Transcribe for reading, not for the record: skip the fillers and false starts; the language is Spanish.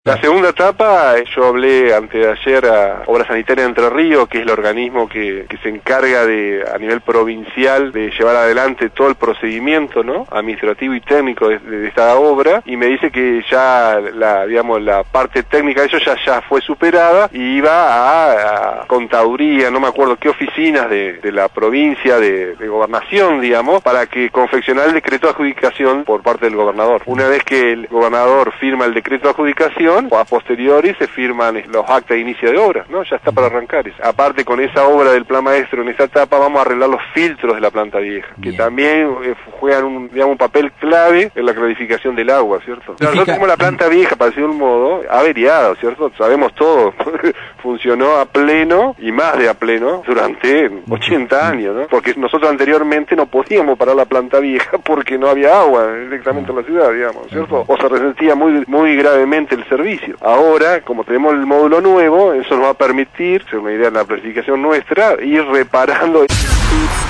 La segunda etapa, yo hablé anteayer a Obras Sanitarias de Entre Ríos, que es el organismo que se encarga a nivel provincial de llevar adelante todo el procedimiento, ¿no?, administrativo y técnico de esta obra, y me dice que ya la parte técnica de eso ya fue superada y iba a contaduría, no me acuerdo qué oficinas de la provincia de gobernación, digamos, para que confeccionara el decreto de adjudicación por parte del gobernador. Una vez que el gobernador firma el decreto de adjudicación, a posteriori se firman los actas de inicio de obra, ¿no? Ya está para arrancar eso. Aparte, con esa obra del plan maestro en esta etapa vamos a arreglar los filtros de la planta vieja, que también juegan un papel clave en la clarificación del agua, ¿cierto? Nosotros tenemos la planta vieja, para decir de un modo, averiada, ¿cierto? Sabemos todo, funcionó a pleno y más de a pleno durante 80 años, ¿no? Porque nosotros anteriormente no podíamos parar la planta vieja porque no había agua directamente en la ciudad, digamos, ¿cierto? O se resentía muy gravemente el servicio. Ahora, como tenemos el módulo nuevo, eso nos va a permitir, según una idea de la planificación nuestra, ir reparando.